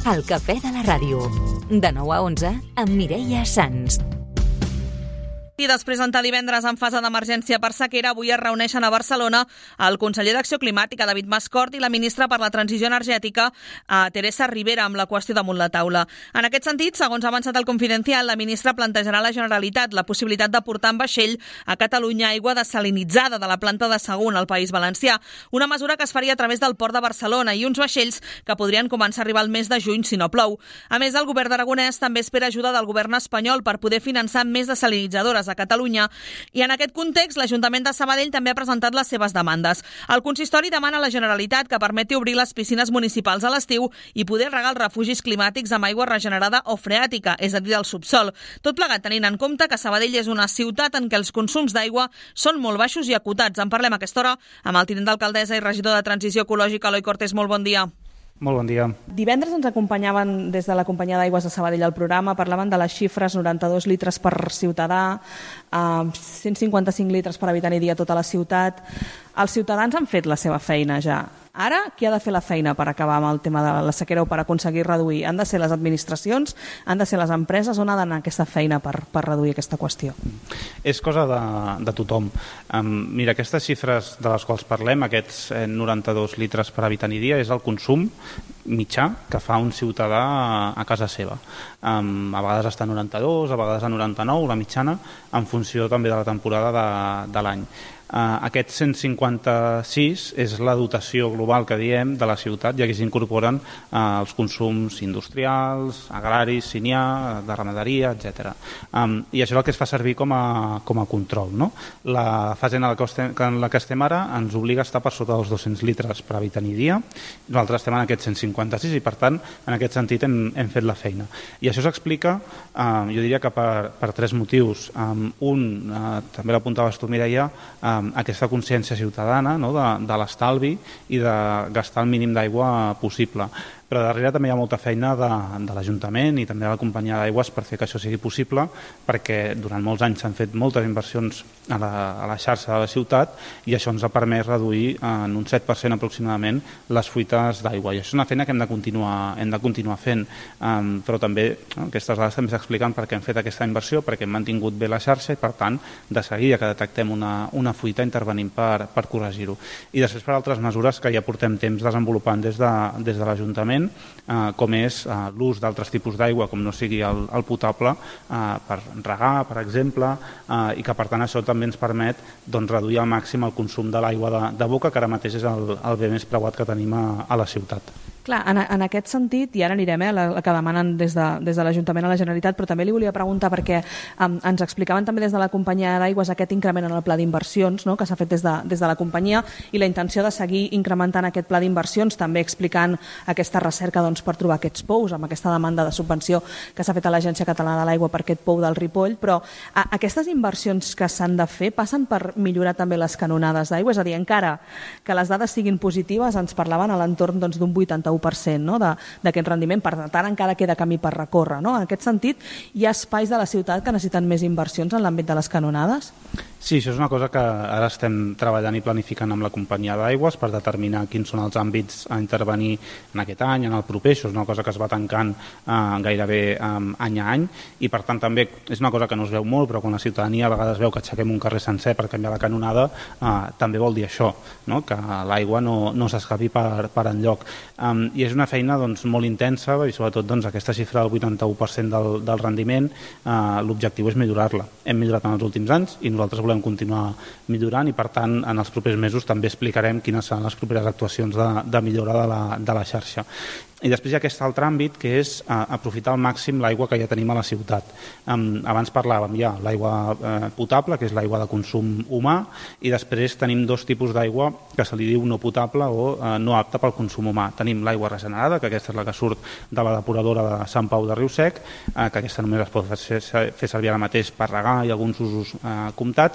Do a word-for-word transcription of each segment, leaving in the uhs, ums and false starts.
El cafè de la ràdio. De nou a onze, amb Mireia Sans. I després d'entrar divendres en fase d'emergència per sequera, avui es reuneixen a Barcelona el conseller d'Acció Climàtica, David Mascort, i la ministra per la Transició Energètica, Teresa Ribera, amb la qüestió damunt la taula. En aquest sentit, segons ha avançat el Confidencial, la ministra plantejarà a la Generalitat la possibilitat de portar en vaixell a Catalunya aigua desalinitzada de la planta de Sagunt, al País Valencià, una mesura que es faria a través del Port de Barcelona i uns vaixells que podrien començar a arribar al mes de juny si no plou. A més, el govern d'Aragonès també espera ajuda del govern espanyol per poder finançar més desalinitzadores a Catalunya, i en aquest context l'Ajuntament de Sabadell també ha presentat les seves demandes. El consistori demana a la Generalitat que permeti obrir les piscines municipals a l'estiu i poder regar els refugis climàtics amb aigua regenerada o freàtica, és a dir, del subsol. Tot plegat tenint en compte que Sabadell és una ciutat en què els consums d'aigua són molt baixos i acotats. En parlem a aquesta hora amb el tinent d'alcaldessa i regidor de Transició Ecològica, Eloi Cortés. Molt bon dia. Molt bon dia. Divendres ens acompanyaven des de la companyia d'aigües de Sabadell al programa, parlaven de les xifres, noranta-dos litres per ciutadà, cent cinquanta-cinc litres per habitant i dia a tota la ciutat. Els ciutadans han fet la seva feina ja. Ara, qui ha de fer la feina per acabar amb el tema de la sequera o per aconseguir reduir? Han de ser les administracions? Han de ser les empreses? On ha d'anar aquesta feina per, per reduir aquesta qüestió? És cosa de, de tothom. Um, mira, aquestes xifres de les quals parlem, aquests noranta-dos litres per habitant i dia, és el consum mitjà que fa un ciutadà a casa seva. Um, a vegades està a noranta-dos, a vegades a noranta-nou, la mitjana, en funció també de la temporada de, de l'any. Uh, aquest cent cinquanta-sis és la dotació global que diem de la ciutat, ja que s'incorporen uh, els consums industrials, agraris, si n'hi ha, de ramaderia, etcètera. Um, I això és el que es fa servir com a, com a control, no? La fase en la, que estem, en la que estem ara ens obliga a estar per sota dels dos-cents litres per habitant i dia. Nosaltres estem en aquest cent cinquanta-sis i, per tant, en aquest sentit hem, hem fet la feina. I això s'explica, uh, jo diria que per, per tres motius. Um, un, uh, també l'apuntaves tu, Mireia, uh, aquesta consciència ciutadana, no? de, de l'estalvi i de gastar el mínim d'aigua possible. Però darrere també hi ha molta feina de, de l'Ajuntament i també de la companyia d'aigües per fer que això sigui possible, perquè durant molts anys s'han fet moltes inversions a la, a la xarxa de la ciutat i això ens ha permès reduir en un set per cent aproximadament les fuites d'aigua. I això és una feina que hem de continuar, hem de continuar fent. Um, però també no, aquestes dades també s'expliquen perquè hem fet aquesta inversió, perquè hem mantingut bé la xarxa i, per tant, de seguida que detectem una, una fuita intervenim per, per corregir-ho. I després per altres mesures que ja portem temps desenvolupant des de, des de l'Ajuntament, Uh, com és uh, l'ús d'altres tipus d'aigua, com no sigui el, el potable, uh, per regar, per exemple, uh, i que per tant això també ens permet doncs, reduir al màxim el consum de l'aigua de, de boca, que ara mateix és el, el bé més preuat que tenim a, a la ciutat. Clar, en, en aquest sentit, i ara anirem, eh, la, la que demanen des de, des de l'Ajuntament a la Generalitat, però també li volia preguntar perquè um, ens explicaven també des de la companyia d'aigües aquest increment en el pla d'inversions, no?, que s'ha fet des de, des de la companyia, i la intenció de seguir incrementant aquest pla d'inversions, també explicant aquesta recerca doncs, per trobar aquests pous, amb aquesta demanda de subvenció que s'ha fet a l'Agència Catalana de l'Aigua per aquest pou del Ripoll, però a, aquestes inversions que s'han de fer passen per millorar també les canonades d'aigua, és a dir, encara que les dades siguin positives, ens parlaven a l'entorn doncs, d'un vuitanta-u per cent, no?, d'aquest rendiment, per tant encara queda camí per recórrer, no? En aquest sentit, hi ha espais de la ciutat que necessiten més inversions en l'àmbit de les canonades? Sí, això és una cosa que ara estem treballant i planificant amb la companyia d'aigües per determinar quins són els àmbits a intervenir en aquest any, en el proper. Això és una cosa que es va tancant eh, gairebé eh, any a any, i per tant també és una cosa que no es veu molt, però quan la ciutadania a vegades veu que aixequem un carrer sencer per canviar la canonada, eh, també vol dir això, no?, que l'aigua no, no s'escapi per, per enlloc. Um, I és una feina doncs, molt intensa i sobretot doncs, aquesta xifra del vuitanta-u per cent del, del rendiment, eh, l'objectiu és millorar-la. Hem millorat en els últims anys i nosaltres volem continuar millorant, i per tant en els propers mesos també explicarem quines seran les properes actuacions de, de millora de la, de la xarxa. I després hi ha aquest altre àmbit, que és eh, aprofitar al màxim l'aigua que ja tenim a la ciutat. Um, abans parlàvem ja l'aigua eh, potable, que és l'aigua de consum humà, i després tenim dos tipus d'aigua que se li diu no potable o eh, no apta pel consum humà. Tenim l'aigua regenerada, que aquesta és la que surt de la depuradora de Sant Pau de Riu Sec, eh, que aquesta només es pot fer, fer servir ara mateix per regar i alguns usos eh, comptats,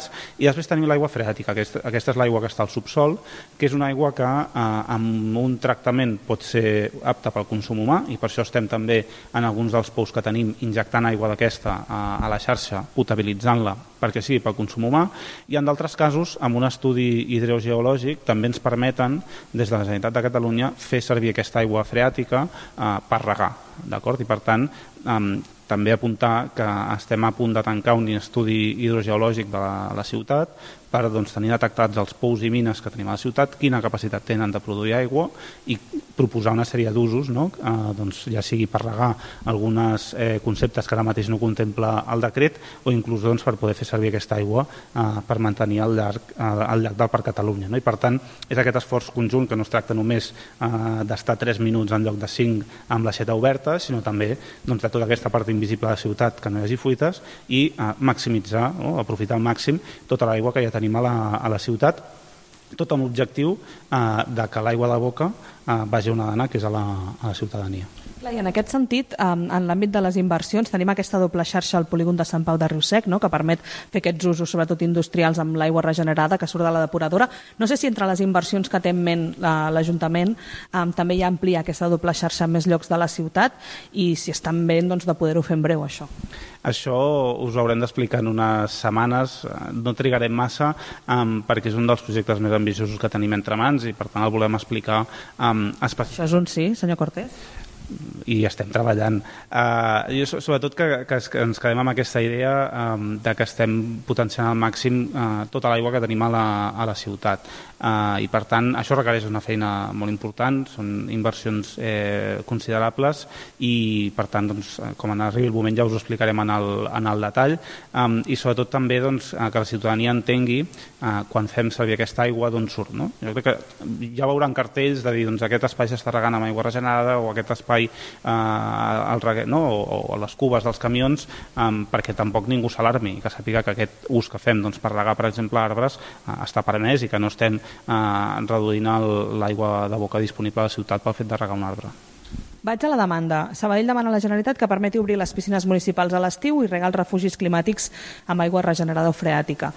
i després tenim l'aigua freàtica. Aquesta, aquesta és l'aigua que està al subsol, que és una aigua que eh, amb un tractament pot ser apta pel consum humà, i per això estem també en alguns dels pous que tenim injectant aigua d'aquesta a, a la xarxa, potabilitzant-la perquè sigui pel consum humà, i en d'altres casos, amb un estudi hidrogeològic, també ens permeten, des de la Generalitat de Catalunya, fer servir aquesta aigua freàtica eh, per regar. I per tant, eh, també apuntar que estem a punt de tancar un estudi hidrogeològic de la, la ciutat per doncs, tenir detectats els pous i mines que tenim a la ciutat, quina capacitat tenen de produir aigua i proposar una sèrie d'usos, no? eh, doncs, ja sigui per regar alguns eh, conceptes que ara mateix no contempla el decret, o inclús doncs, per poder fer servir aquesta aigua eh, per mantenir el llac, eh, el llac del Parc Catalunya. No? I per tant, és aquest esforç conjunt que no es tracta només eh, d'estar tres minuts en lloc de cinc amb l'aixeta oberta, sinó també doncs, de tota aquesta part invisible de la ciutat, que no hi hagi fuites, i eh, maximitzar, no? aprofitar al màxim tota l'aigua que ja tenim a la, a la ciutat, tot amb l'objectiu eh, de que l'aigua de boca eh, vagi on ha d'anar, que és a la, a la ciutadania. Clar, I en aquest sentit, en l'àmbit de les inversions, tenim aquesta doble xarxa al polígon de Sant Pau de Riu-sec, no?, que permet fer aquests usos, sobretot industrials, amb l'aigua regenerada que surt de la depuradora. No sé si entre les inversions que té en ment l'Ajuntament um, també hi ha ampliar aquesta doble xarxa en més llocs de la ciutat, i si estan bé doncs, de poder-ho fer en breu, això. Això us ho haurem d'explicar en unes setmanes, no trigarem massa, um, perquè és un dels projectes més ambiciosos que tenim entre mans i per tant el volem explicar. Um, Això és un sí, senyor Cortés? I estem treballant. Uh, jo, sobretot que, que, que ens quedem amb aquesta idea um, de que estem potenciant al màxim uh, tota l'aigua que tenim a la, a la ciutat. Uh, I per tant, això requereix una feina molt important, són inversions eh, considerables i per tant, doncs, com en arribi el moment ja us ho explicarem en el, en el detall, um, i sobretot també doncs, que la ciutadania entengui uh, quan fem servir aquesta aigua d'on surt. No? Jo crec que ja veuran cartells de dir doncs, aquest espai s'està regant amb aigua regenerada o aquest espai eh, el regue, no? o, o les cubes dels camions, um, perquè tampoc ningú s'alarmi, que sàpiga que aquest ús que fem doncs, per regar, per exemple, arbres uh, està permès i que no estem eh, reduint l'aigua de boca disponible a la ciutat pel fet de regar un arbre. Vaig a la demanda. Sabadell demana a la Generalitat que permeti obrir les piscines municipals a l'estiu i regar els refugis climàtics amb aigua regenerada o freàtica.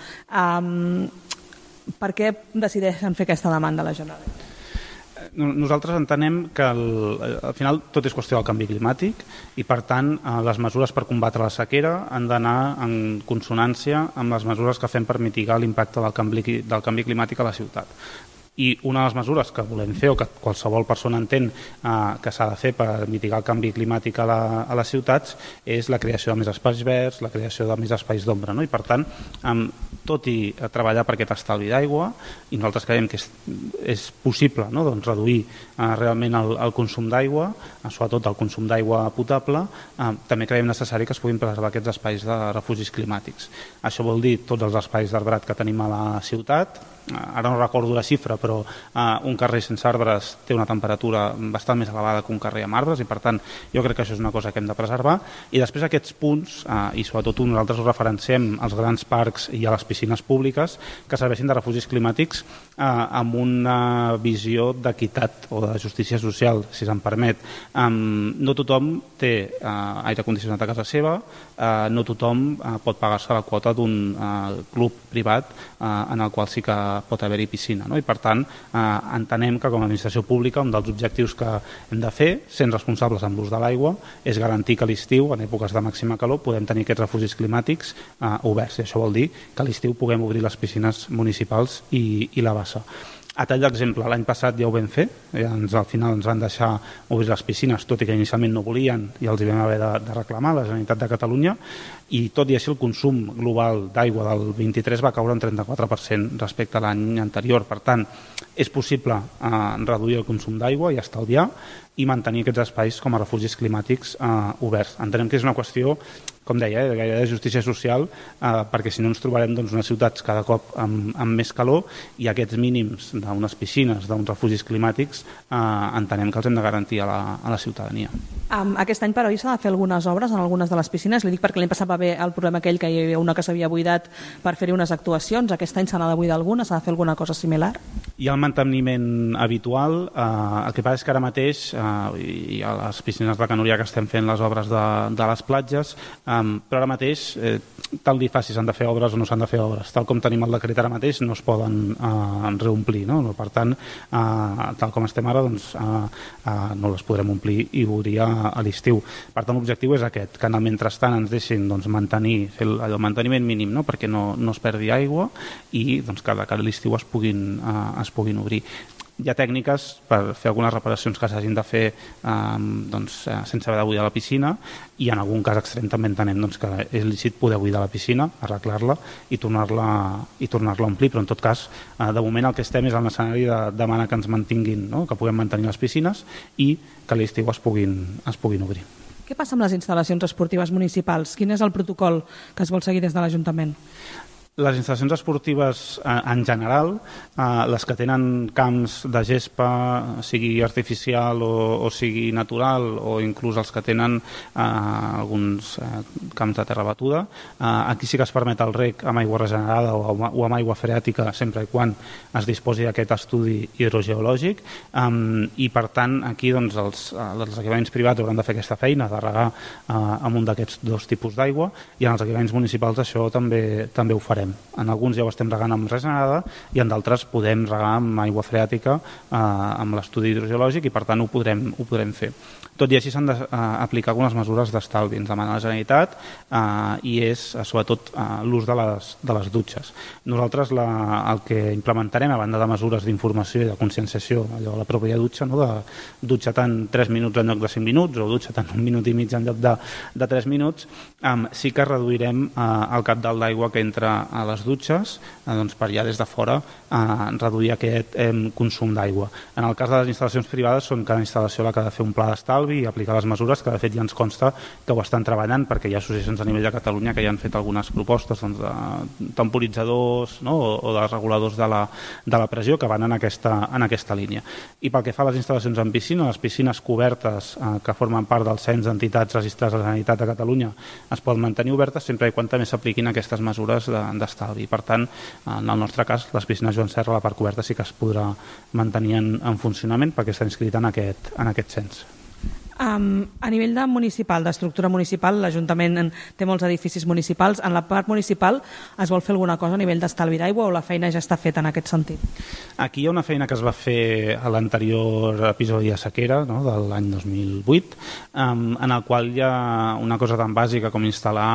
Um, per què decideixen fer aquesta demanda a la Generalitat? Nosaltres entenem que el, al final tot és qüestió del canvi climàtic i per tant les mesures per combatre la sequera han d'anar en consonància amb les mesures que fem per mitigar l'impacte del canvi, del canvi climàtic a la ciutat. I una de les mesures que volem fer o que qualsevol persona entén eh, que s'ha de fer per mitigar el canvi climàtic a, la, a les ciutats és la creació de més espais verds, la creació de més espais d'ombra. No? I per tant, eh, tot i treballar per aquest estalvi d'aigua, i nosaltres creiem que és, és possible, no? doncs, reduir eh, realment el, el consum d'aigua, eh, sobretot el consum d'aigua potable, eh, també creiem necessari que es puguin preservar aquests espais de refugis climàtics. Això vol dir tots els espais d'arbrat que tenim a la ciutat. Ara no recordo la xifra, però uh, un carrer sense arbres té una temperatura bastant més elevada que un carrer amb arbres i per tant jo crec que això és una cosa que hem de preservar. I després aquests punts, uh, i sobretot nosaltres ho referenciem als grans parcs i a les piscines públiques, que serveixin de refugis climàtics uh, amb una visió d'equitat o de justícia social, si se'n permet. Um, no tothom té uh, aire condicionat a casa seva, uh, no tothom uh, pot pagar-se la quota d'un uh, club privat uh, en el qual sí que pot haver-hi piscina. No? I per tant, eh, entenem que com a administració pública un dels objectius que hem de fer, sent responsables amb l'ús de l'aigua, és garantir que a l'estiu, en èpoques de màxima calor, podem tenir aquests refugis climàtics eh, oberts. I això vol dir que a l'estiu puguem obrir les piscines municipals i, i la bassa. A tall d'exemple, l'any passat ja ho vam fer, ja ens, al final ens van deixar obrir les piscines, tot i que inicialment no volien i els hi vam haver de, de reclamar a la Generalitat de Catalunya, i tot i així el consum global d'aigua del vint-i-tres va caure un trenta-quatre per cent respecte a l'any anterior. Per tant, és possible eh, reduir el consum d'aigua i estalviar i mantenir aquests espais com a refugis climàtics eh, oberts. Entenem que és una qüestió, com deia, eh, de de justícia social, eh, perquè si no ens trobarem doncs, unes ciutats cada cop amb, amb més calor i aquests mínims d'unes piscines, d'uns refugis climàtics, eh, entenem que els hem de garantir a la, a la ciutadania. Um, aquest any, però, hi s'ha de fer algunes obres en algunes de les piscines. Li dic perquè l'any passat va haver el problema aquell que hi havia una que s'havia buidat per fer-hi unes actuacions. Aquest any s'ha de buidar alguna, s'ha de fer alguna cosa similar? Hi ha el manteniment habitual. Eh, el que passa és que ara mateix, eh, i a les piscines de Can Orià que estem fent les obres de, de les platges, eh, però ara mateix, eh, tal li fa si s'han de fer obres o no s'han de fer obres. Tal com tenim el decret ara mateix, no es poden eh, reomplir. No? Per tant, eh, tal com estem ara, doncs, eh, eh, no les podrem omplir i voldria a l'estiu. Per tant, l'objectiu és aquest, que en el mentrestant ens deixin doncs, mantenir, fer el, el manteniment mínim, no? perquè no, no es perdi aigua i doncs, que de cara a l'estiu es, puguin, uh, es puguin obrir. Hi ha tècniques per fer algunes reparacions que s'hagin de fer eh, doncs, eh, sense haver de buidar la piscina, i en algun cas extrem també entenem doncs, que és lícit poder buidar la piscina, arreglar-la i tornar-la i tornar-la a omplir, però en tot cas, eh, de moment el que estem és en l'escenari de demanar que ens mantinguin, no? que puguem mantenir les piscines i que a l'estiu es puguin, es puguin obrir. Què passa amb les instal·lacions esportives municipals? Quin és el protocol que es vol seguir des de l'Ajuntament? Les instal·lacions esportives en general, les que tenen camps de gespa, sigui artificial o, o sigui natural, o inclús els que tenen eh, alguns eh, camps de terra batuda, eh, aquí sí que es permet el reg amb aigua regenerada o, o amb aigua freàtica, sempre i quan es disposi d'aquest estudi hidrogeològic, um, i per tant aquí doncs, els, els equipaments privats hauran de fer aquesta feina de regar eh, amb un d'aquests dos tipus d'aigua, i en els equipaments municipals això també, també ho farem. En alguns ja ho estem regant amb regenerada i en d'altres podem regar amb aigua freàtica eh, amb l'estudi hidrogeològic, i per tant ho podrem, ho podrem fer. Tot i així s'han d'aplicar algunes mesures d'estalvi, ens demana la Generalitat, eh, i és eh, sobretot eh, l'ús de, les, de les dutxes. Nosaltres la, el que implementarem, a banda de mesures d'informació i de conscienciació, allò, la pròpia dutxa, no? de dutxa tant tres minuts en lloc de cinc minuts o dutxa tant un minut i mig en lloc de, de tres minuts, eh, sí que reduirem eh, el cabdal d'aigua que entra a les dutxes, eh, doncs per ja des de fora eh, reduir aquest eh, consum d'aigua. En el cas de les instal·lacions privades, són cada instal·lació la que ha de fer un pla d'estalvi i aplicar les mesures, que de fet ja ens consta que ho estan treballant, perquè hi ha associacions a nivell de Catalunya que ja han fet algunes propostes doncs, de temporitzadors, no? o, o de reguladors de la, de la pressió que van en aquesta, en aquesta línia. I pel que fa a les instal·lacions en piscina, les piscines cobertes eh, que formen part del cens d'entitats registrades a la Generalitat de Catalunya es poden mantenir obertes sempre i quan també s'apliquin aquestes mesures de, d'estalvi. Per tant, en el nostre cas, les piscines Joan Serra, la part coberta, sí que es podrà mantenir en, en funcionament perquè està inscrita en aquest, en aquest cens. Um, a nivell de municipal, d'estructura municipal, l'Ajuntament té molts edificis municipals. En la part municipal es vol fer alguna cosa a nivell d'estalvi d'aigua, o la feina ja està feta en aquest sentit? Aquí hi ha una feina que es va fer a l'anterior episodi de sequera, no? de l'any dos mil vuit, um, en el qual hi ha una cosa tan bàsica com instal·lar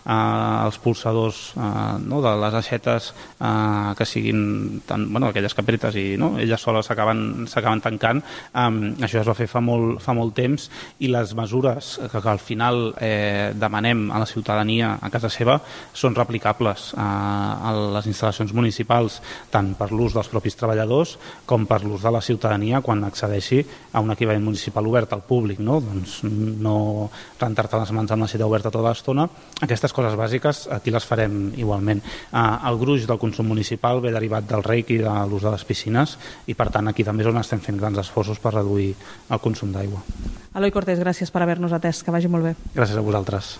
uh, els pulsadors uh, no? de les aixetes uh, que siguin tan, bueno, aquelles que apretes i no? elles soles s'acaben s'acaben tancant. Um, això es va fer fa molt, fa molt temps, i les mesures que, que al final eh, demanem a la ciutadania a casa seva són replicables eh, a les instal·lacions municipals, tant per l'ús dels propis treballadors com per l'ús de la ciutadania quan accedeixi a un equipament municipal obert al públic, no? Doncs no rentar-te les mans amb la cita oberta tota l'estona. Aquestes coses bàsiques aquí les farem igualment. Eh, el gruix del consum municipal ve derivat del reg i de l'ús de les piscines, i per tant aquí també és on estem fent grans esforços per reduir el consum d'aigua. Eloi Cortés, gràcies per haver-nos atès, que vagi molt bé. Gràcies a vosaltres.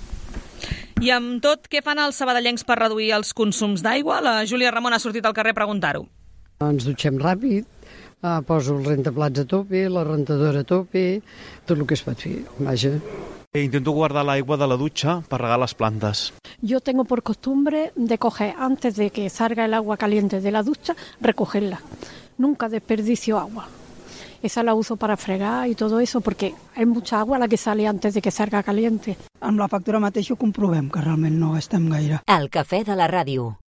I amb tot, què fan els sabadellencs per reduir els consums d'aigua? La Júlia Ramon ha sortit al carrer a preguntar-ho. Ens dutxem ràpid, eh, poso el rentaplats a tope, la rentadora a tope, tot el que es pot fer, vaja. Intento guardar l'aigua de la dutxa per regar les plantes. Yo tengo por costumbre de coger, antes de que salga el agua caliente de la ducha, recogerla. Nunca desperdicio agua. Esa la uso para fregar y todo eso, porque hay mucha agua la que sale antes de que salga caliente. Amb la factura mateixa ho comprovem, que realment no gastem gaire. El cafè de la ràdio.